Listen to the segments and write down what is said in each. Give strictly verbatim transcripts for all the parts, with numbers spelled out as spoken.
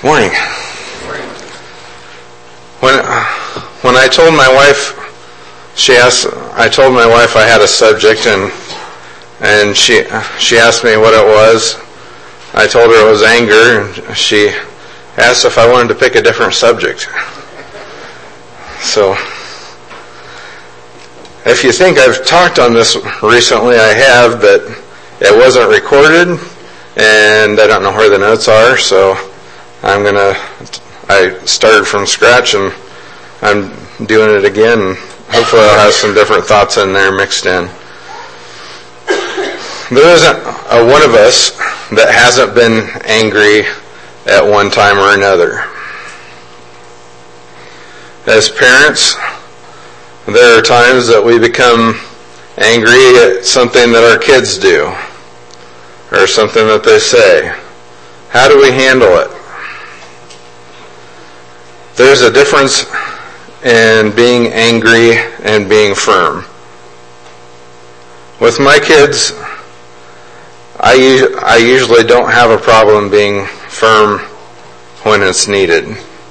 Morning. When when I told my wife, she asked. I told my wife I had a subject, and and she she asked me what it was. I told her it was anger, and she asked if I wanted to pick a different subject. So, if you think I've talked on this recently, I have, but it wasn't recorded, and I don't know where the notes are, so I'm going to, I started from scratch, and I'm doing it again, and hopefully I'll have some different thoughts in there mixed in. There isn't a one of us that hasn't been angry at one time or another. As parents, there are times that we become angry at something that our kids do or something that they say. How do we handle it? There's a difference in being angry and being firm. With my kids, I, I usually don't have a problem being firm when it's needed.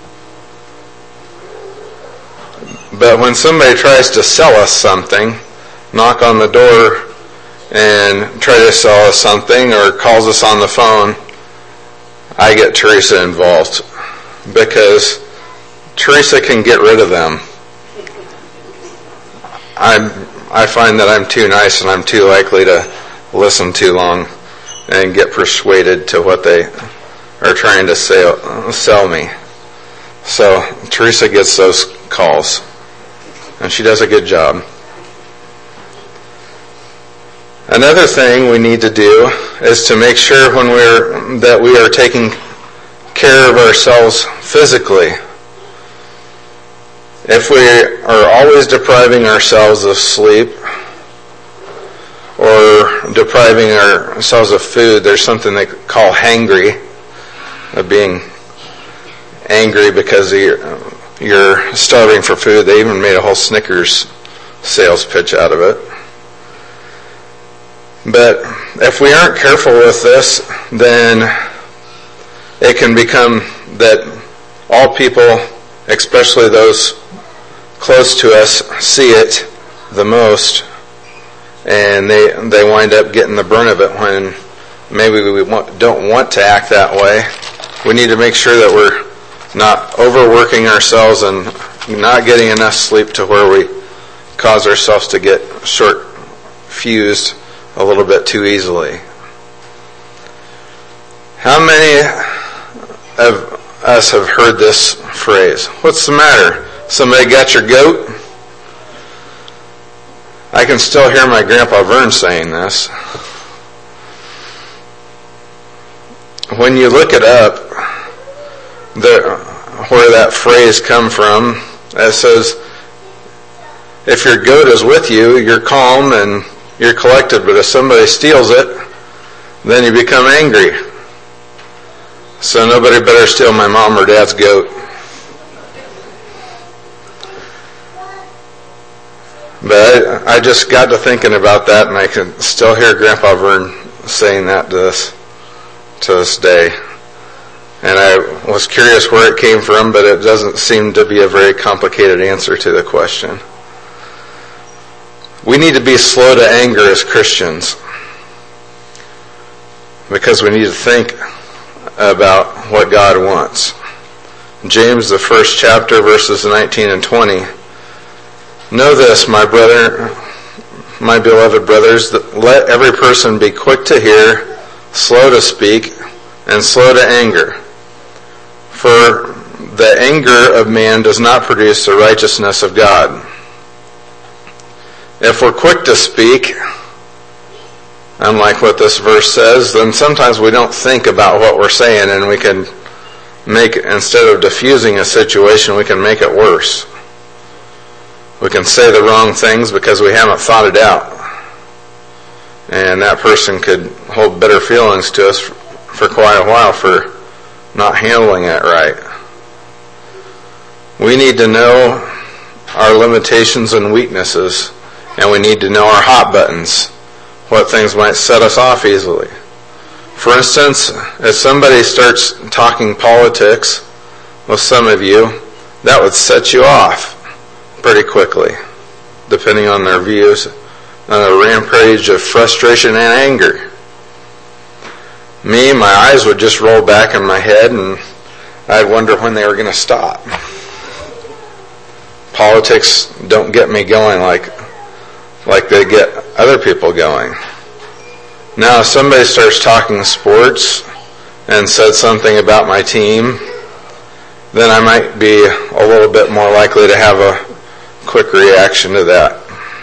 But when somebody tries to sell us something, knock on the door and try to sell us something or calls us on the phone, I get Teresa involved because Teresa can get rid of them. I'm, I find that I'm too nice and I'm too likely to listen too long and get persuaded to what they are trying to sell, sell me. So Teresa gets those calls, and she does a good job. Another thing we need to do is to make sure when we're that we are taking care of ourselves physically. If we are always depriving ourselves of sleep or depriving ourselves of food, there's something they call hangry, of being angry because you're, you're starving for food. They even made a whole Snickers sales pitch out of it. But if we aren't careful with this, then it can become that all people, especially those close to us, see it the most, and they they wind up getting the brunt of it when maybe we want, don't want to act that way. We need to make sure that we're not overworking ourselves and not getting enough sleep to where we cause ourselves to get short-fused a little bit too easily. How many of us have heard this phrase? What's the matter? Somebody got your goat? I can still hear my Grandpa Vern saying this. When you look it up, the, where that phrase come from, it says, if your goat is with you, you're calm and you're collected, but if somebody steals it, then you become angry. So nobody better steal my mom or dad's goat. But I, I just got to thinking about that, and I can still hear Grandpa Vern saying that to this, to this day. And I was curious where it came from, but it doesn't seem to be a very complicated answer to the question. We need to be slow to anger as Christians because we need to think about what God wants. James, the first chapter, verses nineteen and twenty. Know this, my brother, my beloved brothers, that let every person be quick to hear, slow to speak, and slow to anger. For the anger of man does not produce the righteousness of God. If we're quick to speak, unlike what this verse says, then sometimes we don't think about what we're saying, and we can make, instead of diffusing a situation, we can make it worse. We can say the wrong things because we haven't thought it out. And that person could hold bitter feelings to us for quite a while for not handling it right. We need to know our limitations and weaknesses, and we need to know our hot buttons, what things might set us off easily. For instance, if somebody starts talking politics with some of you, that would set you off pretty quickly, depending on their views, on a rampage of frustration and anger. Me, my eyes would just roll back in my head, and I'd wonder when they were going to stop. Politics don't get me going like like they get other people going. Now, if somebody starts talking sports and said something about my team, then I might be a little bit more likely to have a quick reaction to that.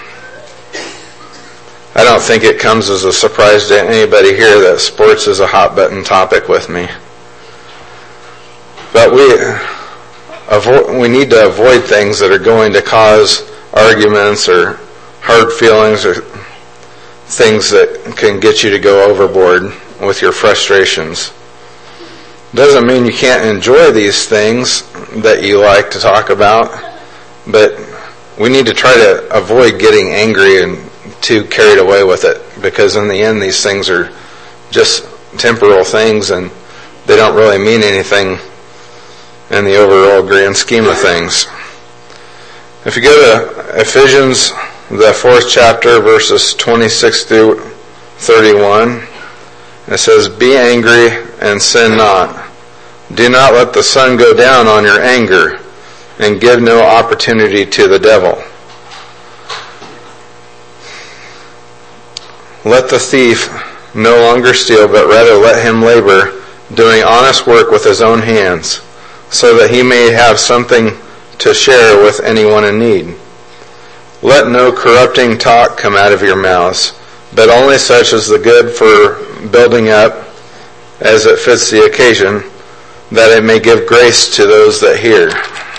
I don't think it comes as a surprise to anybody here that sports is a hot button topic with me. But we avoid, we need to avoid things that are going to cause arguments or hard feelings or things that can get you to go overboard with your frustrations. Doesn't mean you can't enjoy these things that you like to talk about, but we need to try to avoid getting angry and too carried away with it, because in the end these things are just temporal things and they don't really mean anything in the overall grand scheme of things. If you go to Ephesians, the fourth chapter, verses twenty-six through thirty-one, it says, "Be angry and sin not. Do not let the sun go down on your anger, and give no opportunity to the devil. Let the thief no longer steal, but rather let him labor, doing honest work with his own hands, so that he may have something to share with anyone in need. Let no corrupting talk come out of your mouths, but only such as the good for building up, as it fits the occasion, that it may give grace to those that hear.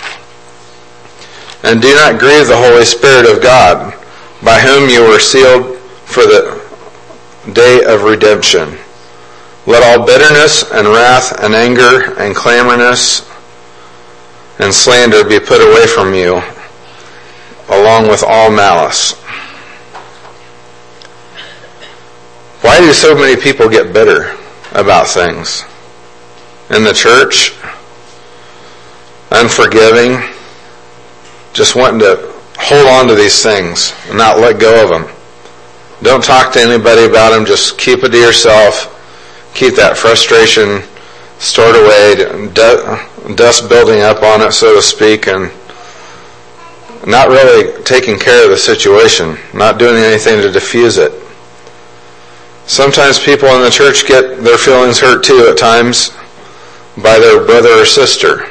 And do not grieve the Holy Spirit of God, by whom you were sealed for the day of redemption. Let all bitterness and wrath and anger and clamorousness and slander be put away from you, along with all malice." Why do so many people get bitter about things? In the church, unforgiving, just wanting to hold on to these things and not let go of them. Don't talk to anybody about them. Just keep it to yourself. Keep that frustration stored away, dust building up on it, so to speak, and not really taking care of the situation, not doing anything to diffuse it. Sometimes people in the church get their feelings hurt too at times by their brother or sister.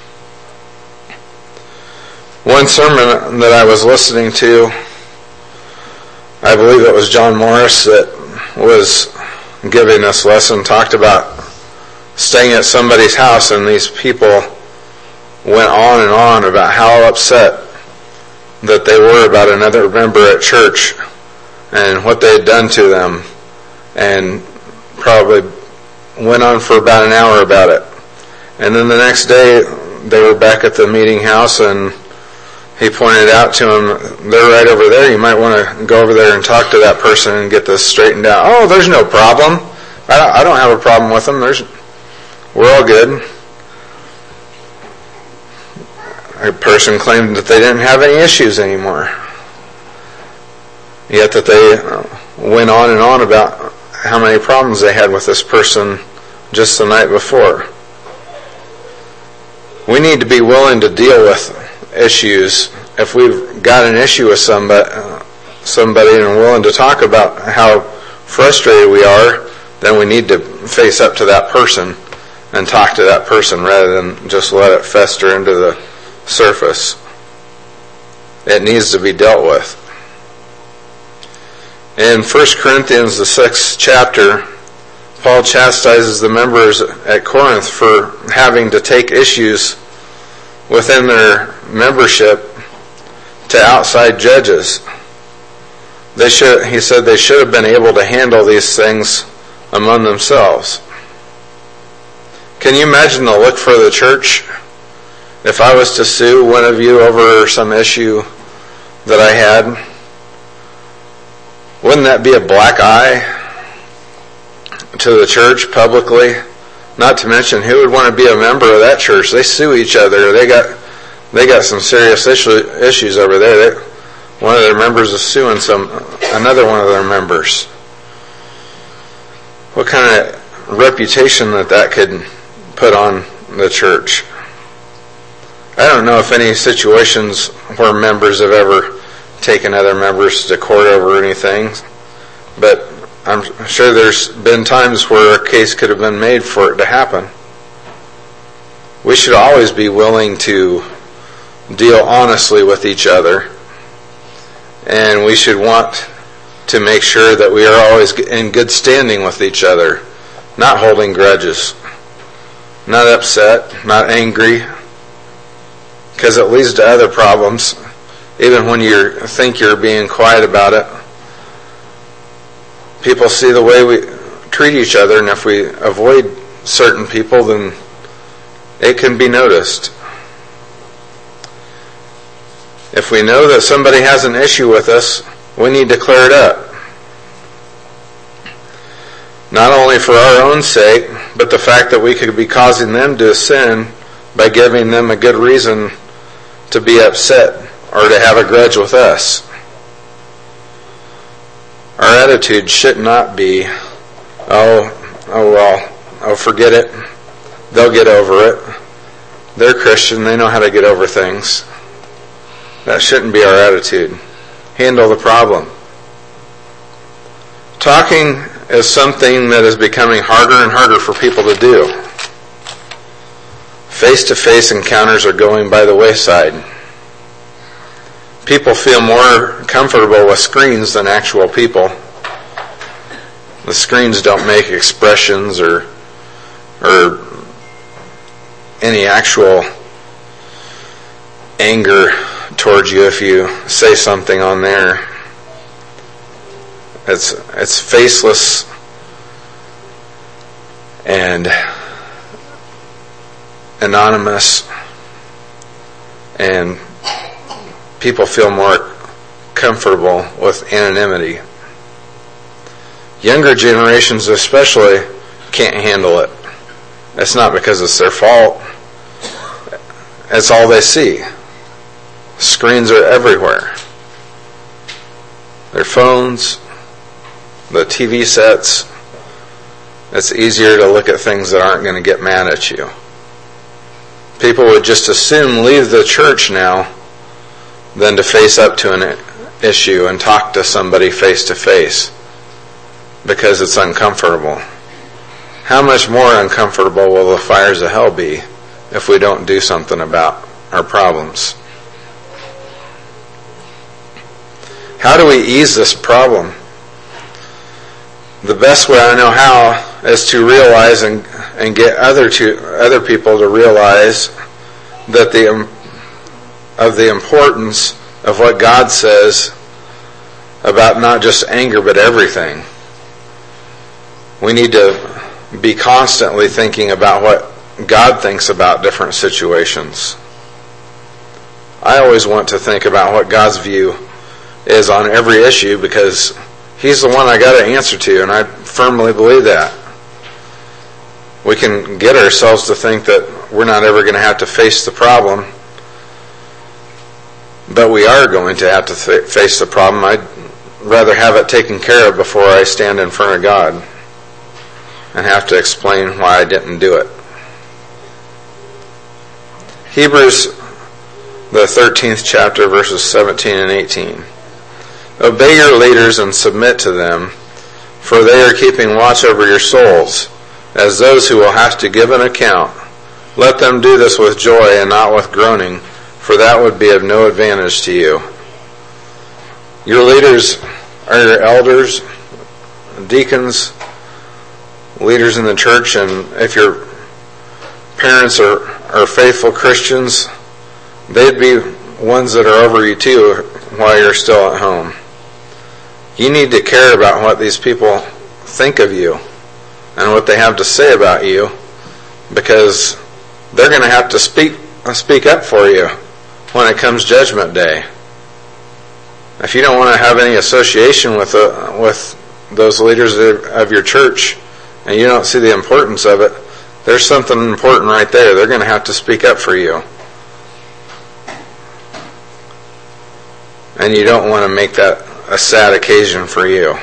One sermon that I was listening to, I believe it was John Morris that was giving this lesson, talked about staying at somebody's house, and these people went on and on about how upset that they were about another member at church and what they had done to them, and probably went on for about an hour about it. And then the next day they were back at the meeting house, and he pointed out to them, "They're right over there. You might want to go over there and talk to that person and get this straightened out." "Oh, there's no problem. I don't have a problem with them. There's, we're all good." A person claimed that they didn't have any issues anymore, yet that they went on and on about how many problems they had with this person just the night before. We need to be willing to deal with issues. If we've got an issue with somebody, somebody and willing to talk about how frustrated we are, then we need to face up to that person and talk to that person rather than just let it fester into the surface. It needs to be dealt with. In First Corinthians, the sixth chapter, Paul chastises the members at Corinth for having to take issues within their membership to outside judges. They should, he said, they should have been able to handle these things among themselves. Can you imagine the look for the church if I was to sue one of you over some issue that I had? Wouldn't that be a black eye to the church publicly. Not to mention, who would want to be a member of that church? They sue each other. They got they got some serious issue, issues over there. They, one of their members is suing some another one of their members. What kind of reputation that that could put on the church? I don't know if any situations where members have ever taken other members to court over anything, but I'm sure there's been times where a case could have been made for it to happen. We should always be willing to deal honestly with each other, and we should want to make sure that we are always in good standing with each other, not holding grudges, not upset, not angry, because it leads to other problems. Even when you think you're being quiet about it, people see the way we treat each other, and if we avoid certain people, then it can be noticed. If we know that somebody has an issue with us, we need to clear it up. Not only for our own sake, but the fact that we could be causing them to sin by giving them a good reason to be upset or to have a grudge with us. Our attitude should not be, oh, oh well, oh forget it. They'll get over it. They're Christian, they know how to get over things. That shouldn't be our attitude. Handle the problem. Talking is something that is becoming harder and harder for people to do. Face-to-face encounters are going by the wayside. People feel more comfortable with screens than actual people. The screens don't make expressions or or any actual anger towards you if you say something on there. It's it's faceless and anonymous, and people feel more comfortable with anonymity. Younger generations especially can't handle it. It's not because it's their fault. It's all they see. Screens are everywhere. Their phones, the T V sets. It's easier to look at things that aren't going to get mad at you. People would just as soon leave the church now than to face up to an issue and talk to somebody face to face because it's uncomfortable. How much more uncomfortable will the fires of hell be if we don't do something about our problems? How do we ease this problem? The best way I know how is to realize and, and get other to other people to realize that the of the importance of what God says about not just anger but everything. We need to be constantly thinking about what God thinks about different situations. I always want to think about what God's view is on every issue because He's the one I got to answer to, and I firmly believe that. We can get ourselves to think that we're not ever going to have to face the problem, but we are going to have to th- face the problem. I'd rather have it taken care of before I stand in front of God and have to explain why I didn't do it. Hebrews, the thirteenth chapter, verses seventeen and eighteen. Obey your leaders and submit to them, for they are keeping watch over your souls, as those who will have to give an account. Let them do this with joy and not with groaning, for that would be of no advantage to you. Your leaders are your elders, deacons, leaders in the church, and if your parents are, are faithful Christians, they'd be ones that are over you too while you're still at home. You need to care about what these people think of you and what they have to say about you, because they're going to have to speak speak up for you when it comes Judgment Day. If you don't want to have any association with uh, with those leaders of your church, and you don't see the importance of it, there's something important right there. They're going to have to speak up for you. And you don't want to make that a sad occasion for you.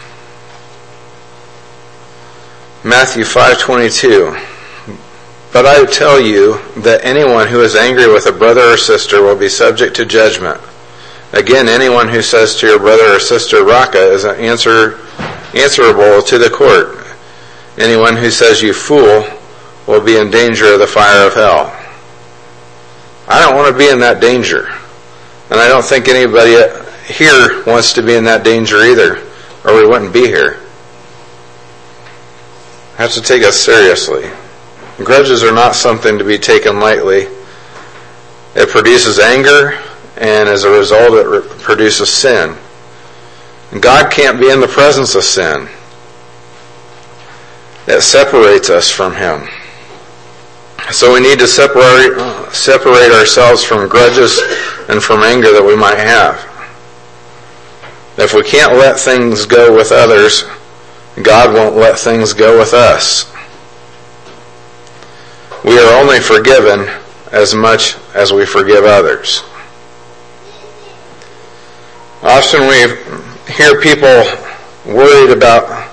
Matthew five twenty-two. But I tell you that anyone who is angry with a brother or sister will be subject to judgment. Again, anyone who says to your brother or sister, Raka, is an answer, answerable to the court. Anyone who says you fool will be in danger of the fire of hell. I don't want to be in that danger. And I don't think anybody here wants to be in that danger either, or we wouldn't be here. I have to take us seriously. Grudges are not something to be taken lightly. It produces anger, and as a result it produces sin. God can't be in the presence of sin. It separates us from Him. So we need to separate, uh, separate ourselves from grudges and from anger that we might have. If we can't let things go with others, God won't let things go with us. We are only forgiven as much as we forgive others. Often we hear people worried about,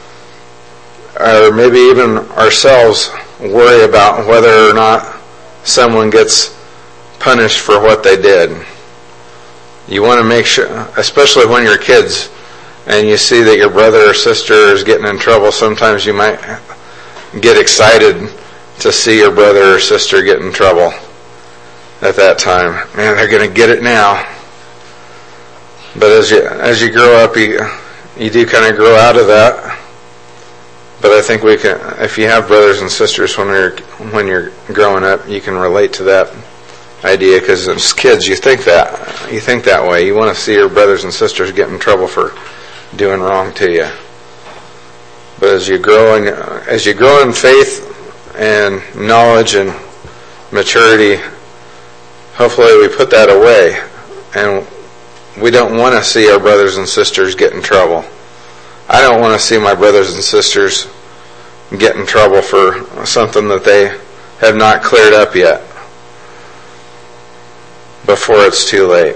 or maybe even ourselves worry about whether or not someone gets punished for what they did. You want to make sure, especially when you're kids and you see that your brother or sister is getting in trouble, sometimes you might get excited to see your brother or sister get in trouble at that time. Man, they're going to get it now. But as you as you grow up, you you do kind of grow out of that. But I think we can, if you have brothers and sisters when you're when you're growing up, you can relate to that idea, because as kids you think that you think that way. You want to see your brothers and sisters get in trouble for doing wrong to you. But as you grow in as you grow in faith and knowledge and maturity, hopefully we put that away, and we don't want to see our brothers and sisters get in trouble. I don't want to see my brothers and sisters get in trouble for something that they have not cleared up yet before it's too late.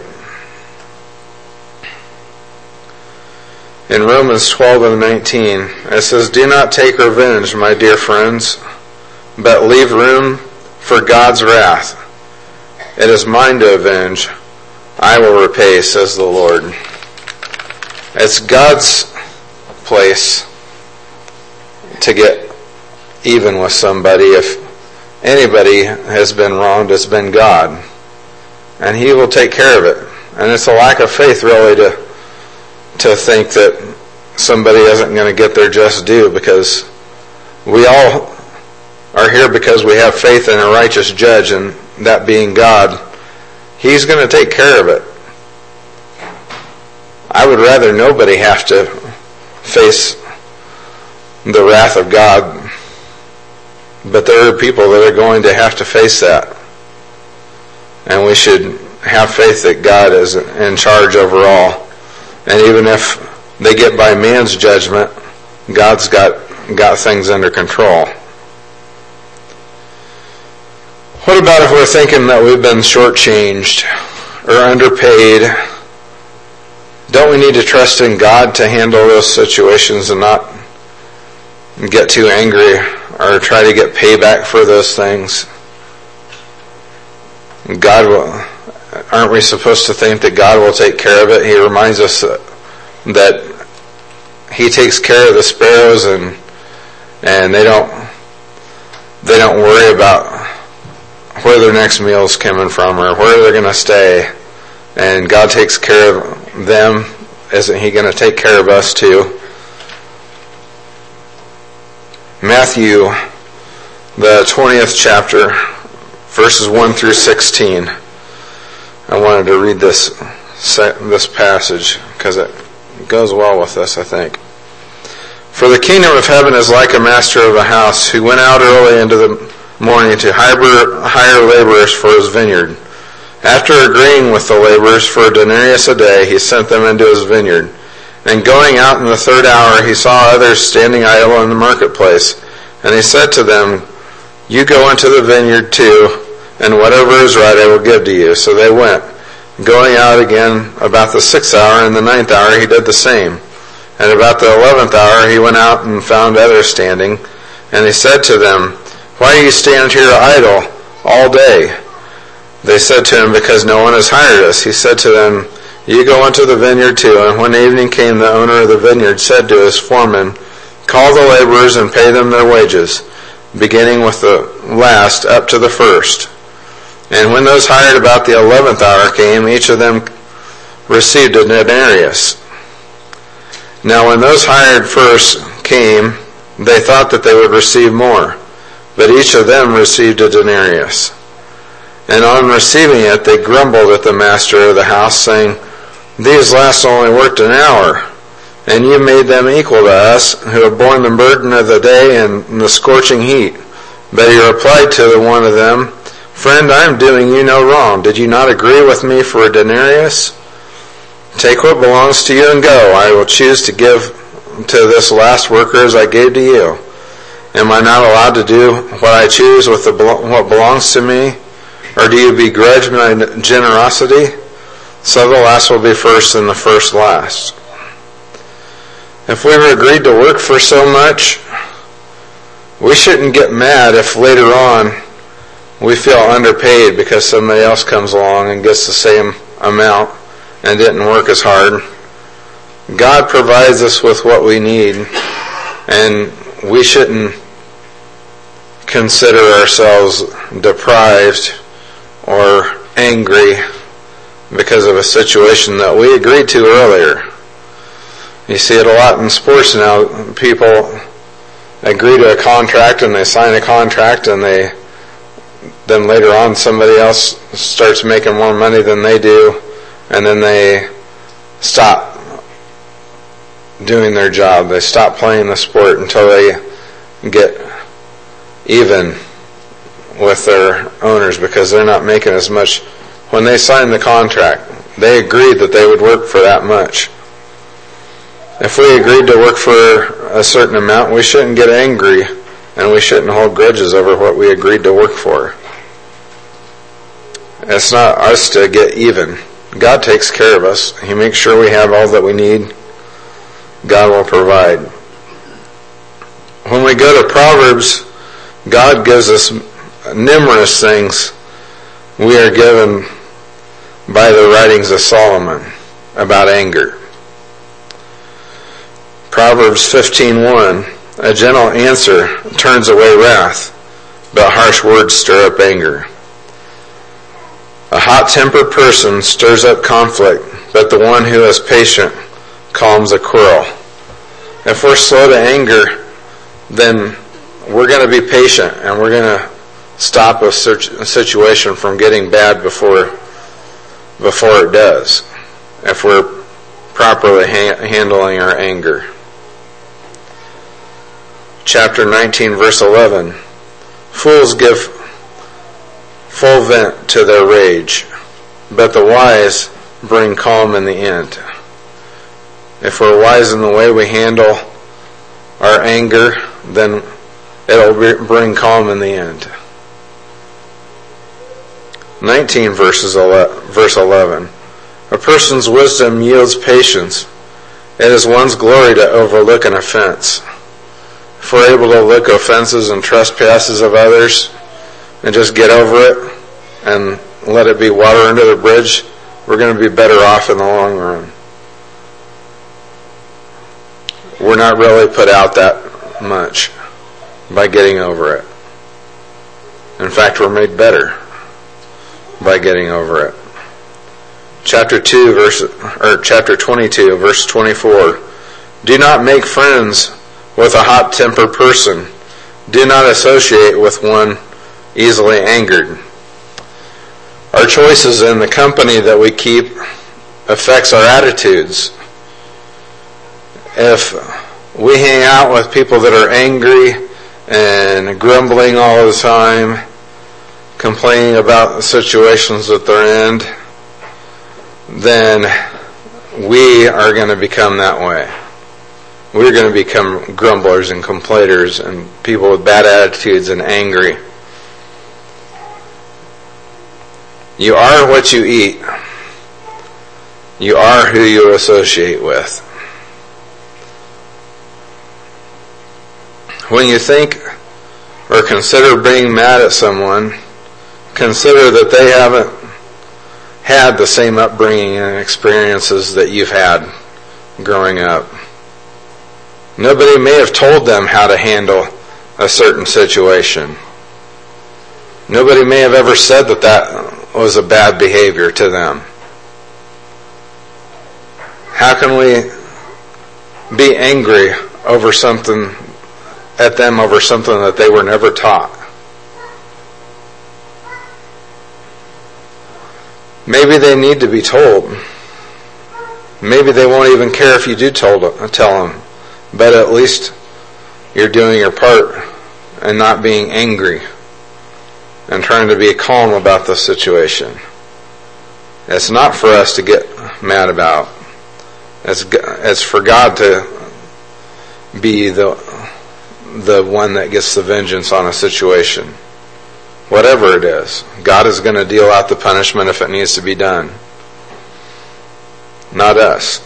In Romans twelve and nineteen, it says, "Do not take revenge, my dear friends, but leave room for God's wrath. It is mine to avenge. I will repay, says the Lord." It's God's place to get even with somebody. If anybody has been wronged, it's been God. And He will take care of it. And it's a lack of faith, really, to to think that somebody isn't going to get their just due, because we all are here because we have faith in a righteous judge, and that being God. He's going to take care of it. I would rather nobody have to face the wrath of God, but there are people that are going to have to face that. And we should have faith that God is in charge over all. And even if they get by man's judgment, God's got, got things under control. What about if we're thinking that we've been shortchanged or underpaid? Don't we need to trust in God to handle those situations and not get too angry or try to get payback for those things? God will, aren't we supposed to think that God will take care of it? He reminds us that, that He takes care of the sparrows, and and they don't they don't worry about where their next meal is coming from or where they're going to stay. And God takes care of them. Isn't He going to take care of us too? Matthew, the twentieth chapter, verses one through sixteen. I wanted to read this this passage because it goes well with this, I think. "For the kingdom of heaven is like a master of a house who went out early into the morning to hire, hire laborers for his vineyard. After agreeing with the laborers for a denarius a day, he sent them into his vineyard. And going out in the third hour, he saw others standing idle in the marketplace. And he said to them, you go into the vineyard too, and whatever is right I will give to you. So they went. Going out again about the sixth hour and the ninth hour, he did the same. And about the eleventh hour, he went out and found others standing. And he said to them, why do you stand here idle all day? They said to him, because no one has hired us. He said to them, you go into the vineyard too. And when evening came, the owner of the vineyard said to his foreman, call the laborers and pay them their wages, beginning with the last up to the first. And when those hired about the eleventh hour came, each of them received a denarius. Now when those hired first came, they thought that they would receive more, but each of them received a denarius. And on receiving it, they grumbled at the master of the house, saying, these last only worked an hour, and you made them equal to us, who have borne the burden of the day and the scorching heat. But he replied to the one of them, friend, I am doing you no wrong. Did you not agree with me for a denarius? Take what belongs to you and go. I will choose to give to this last worker as I gave to you. Am I not allowed to do what I choose with the, what belongs to me? Or do you begrudge my generosity? So the last will be first and the first last. If we've agreed to work for so much, we shouldn't get mad if later on we feel underpaid because somebody else comes along and gets the same amount and didn't work as hard. God provides us with what we need, and we shouldn't consider ourselves deprived or angry because of a situation that we agreed to earlier. You see it a lot in sports now. People agree to a contract and they sign a contract, and they then later on somebody else starts making more money than they do, and then they stop doing their job. They stop playing the sport until they get even with their owners because they're not making as much. When they signed the contract, they agreed that they would work for that much. If we agreed to work for a certain amount, we shouldn't get angry, and we shouldn't hold grudges over what we agreed to work for. It's not us to get even. God takes care of us. He makes sure we have all that we need. God will provide. When we go to Proverbs, God gives us numerous things we are given by the writings of Solomon about anger. Proverbs fifteen one, a gentle answer turns away wrath, but harsh words stir up anger. A hot-tempered person stirs up conflict, but the one who is patient calms a quarrel. If we're slow to anger, then we're going to be patient, and we're going to stop a situation from getting bad before before it does, if we're properly ha- handling our anger. Chapter nineteen, verse eleven. Fools give full vent to their rage, but the wise bring calm in the end. If we're wise in the way we handle our anger, then it'll bring calm in the end. nineteen verses verse eleven. A person's wisdom yields patience. It is one's glory to overlook an offense. If we're able to look offenses and trespasses of others and just get over it and let it be water under the bridge, we're going to be better off in the long run. We're not really put out that much by getting over it. In fact, we're made better by getting over it. Chapter two, verse or chapter twenty-two, verse twenty-four. Do not make friends with a hot-tempered person. Do not associate with one easily angered. Our choices in the company that we keep affects our attitudes. If we hang out with people that are angry and grumbling all the time, complaining about the situations that they're in, then we are going to become that way. We're going to become grumblers and complainers and people with bad attitudes and angry. You are what you eat. You are who you associate with. When you think or consider being mad at someone, consider that they haven't had the same upbringing and experiences that you've had growing up. Nobody may have told them how to handle a certain situation. Nobody may have ever said that that was a bad behavior to them. How can we be angry over something, at them over something that they were never taught? Maybe they need to be told. Maybe they won't even care if you do told, tell them. But at least you're doing your part and not being angry and trying to be calm about the situation. It's not for us to get mad about. It's, it's for God to be the, the one that gets the vengeance on a situation. Whatever it is, God is going to deal out the punishment if it needs to be done. Not us.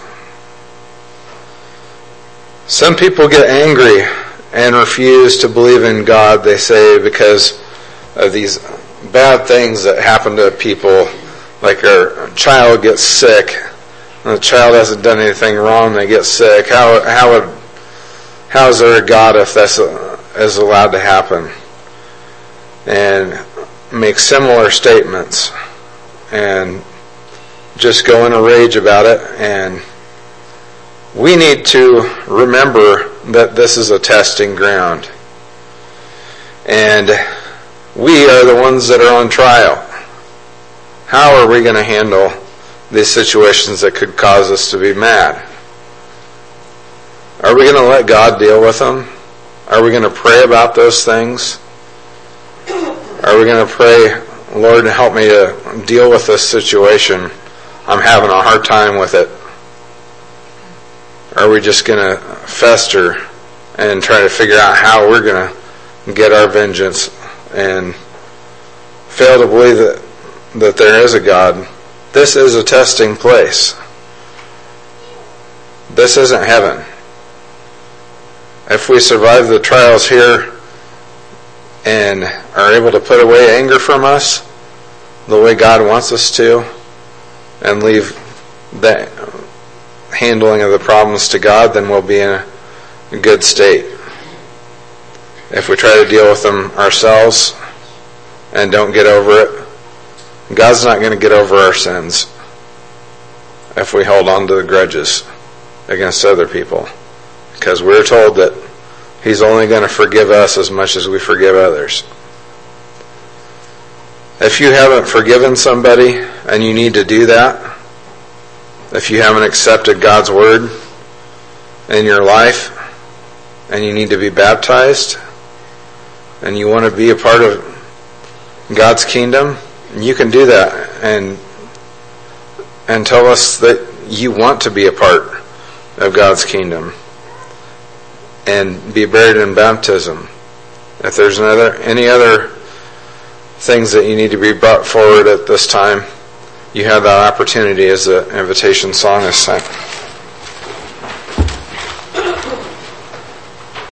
Some people get angry and refuse to believe in God, they say, because of these bad things that happen to people. Like a child gets sick, and the child hasn't done anything wrong, they get sick. How how would how is there a God if that's is allowed to happen? And make similar statements and just go in a rage about it. And we need to remember that this is a testing ground. And we are the ones that are on trial. How are we going to handle these situations that could cause us to be mad? Are we going to let God deal with them? Are we going to pray about those things? Are we going to pray, Lord, help me to deal with this situation? I'm having a hard time with it. Are we just going to fester and try to figure out how we're going to get our vengeance and fail to believe that, that there is a God? This is a testing place. This isn't heaven. If we survive the trials here and are able to put away anger from us the way God wants us to and leave that handling of the problems to God, then we'll be in a good state. If we try to deal with them ourselves and don't get over it, God's not going to get over our sins if we hold on to the grudges against other people. Because we're told that He's only going to forgive us as much as we forgive others. If you haven't forgiven somebody and you need to do that, if you haven't accepted God's word in your life and you need to be baptized and you want to be a part of God's kingdom, you can do that and and tell us that you want to be a part of God's kingdom and be buried in baptism. If there's another, any other things that you need to be brought forward at this time, you have that opportunity as the invitation song is sung.